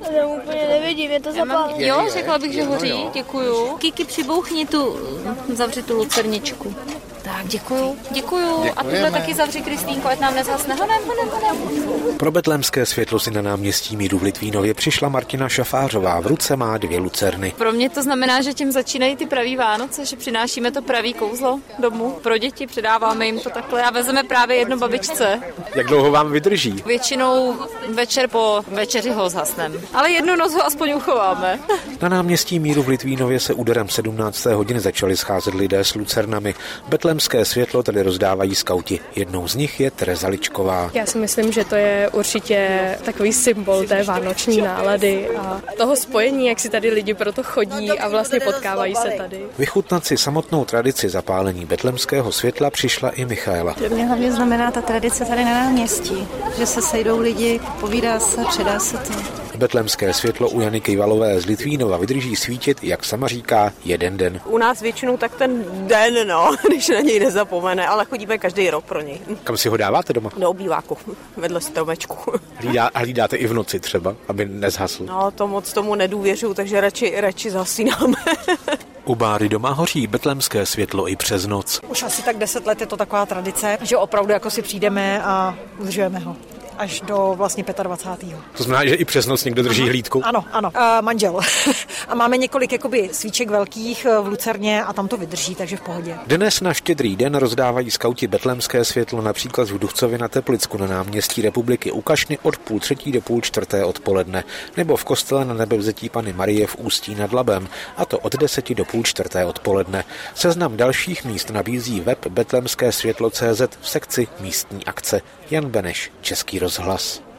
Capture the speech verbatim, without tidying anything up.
Já úplně nevidím, je to zapálené. Jo, řekla bych, že hoří, děkuju. Kiki, přibouchni tu, zavři tu lucerničku. Tak, děkuju, děkuju. A tuhle taky zavři, Kristýnko, ať nám nezhasne. Honem, honem, honem. Pro betlémské světlo si na náměstí Míru v Litvínově přišla Martina Šafářová. V ruce má dvě lucerny. Pro mě to znamená, že tím začínají ty pravý Vánoce, že přinášíme to pravý kouzlo domů pro děti, předáváme jim to takhle a vezeme právě jedno babičce. Jak dlouho vám vydrží? Většinou večer po večeři ho zhasnem, ale jednu noc ho aspoň uchováme. Na náměstí Míru v Litvínově se úderem sedmnácté hodiny začali scházet lidé s lucernami. Betlémské světlo tedy rozdávají skauti. Jednou z nich je Tereza Ličková. Já si myslím, že to je určitě takový symbol té vánoční nálady a toho spojení, jak si tady lidi proto chodí a vlastně potkávají se tady. Vychutnat si samotnou tradici zapálení betlémského světla přišla i Michaela. Pro mě hlavně znamená ta tradice tady na náměstí, že se sejdou lidi, povídá se, předá se to. Betlémské světlo u Jany Kejvalové z Litvínova vydrží svítit, jak sama říká, jeden den. U nás většinou tak ten den, no, když na něj nezapomene, ale chodíme každý rok pro něj. Kam si ho dáváte doma? Do obýváku, vedle stromečku. Hlídá, a hlídáte i v noci třeba, aby nezhasl? No, to moc tomu nedůvěřuju, takže radši, radši zhasínáme. U Báry doma hoří betlémské světlo i přes noc. Už asi tak deset let je to taková tradice, že opravdu jako si přijdeme a udržujeme ho. Až do vlastně dvacátého pátého To znamená, že i přes noc někdo drží hlídku? Ano, ano, uh, manžel. A máme několik jakoby svíček velkých v lucerně a tam to vydrží, takže v pohodě. Dnes na Štědrý den rozdávají skauti betlémské světlo například v Duchcově na Teplicku na náměstí Republiky u Kašny od půl třetí do půl čtvrté odpoledne, nebo v kostele na Nebevzetí Panny Marie v Ústí nad Labem, a to od deseti do půl čtvrté odpoledne. Seznam dalších míst nabízí web betlémské světlo tečka cé zet v sekci místní akce. Jan Beneš, Český rozhlas.